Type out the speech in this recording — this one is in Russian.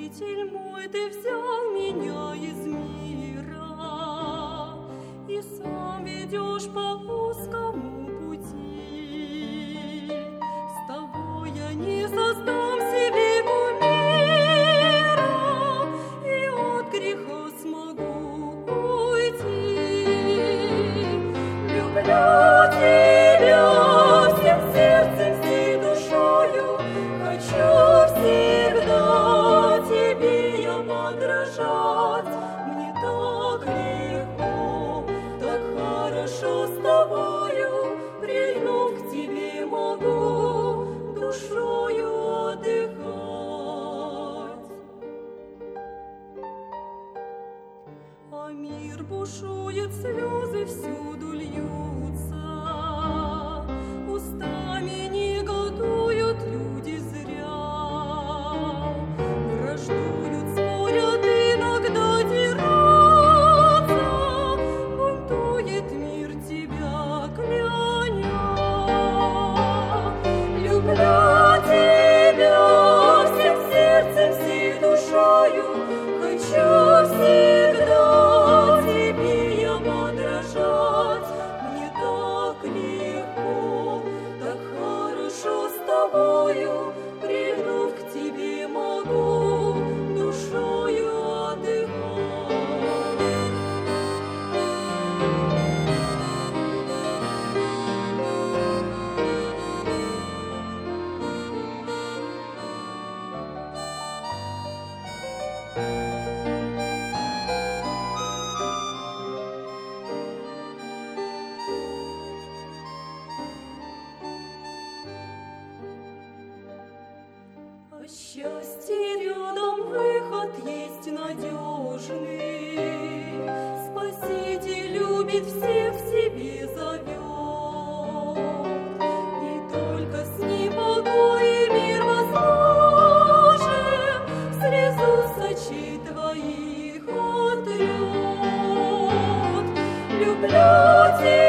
Спаситель мой, ты взял меня из мира и сам ведешь по узкому пути. С тобой я не создам себе кумира и от греха смогу уйти. Люблю тебя всем сердцем, всей душою, хочу всегда тебе я подражать. Мне так легко, так хорошо с тобою, прильнув к тебе могу душою отдыхать. А мир бушует, слезы всюду льются, устами негодуют люди зря, враждуют, спорят, иногда дерутся, бунтует мир тебя кляня. Люблю тебя всем сердцем, всей душою, хочу всегда тебе я подражать. Мне так легко, так хорошо с тобою, прильнув к тебе могу душою отдыхать. А счастье рядом, выход есть надежный. Спаситель любит всех, к себе зовет. И только с ним покой и мир возможен, слезу с очей твоих отрет. Люблю тебя.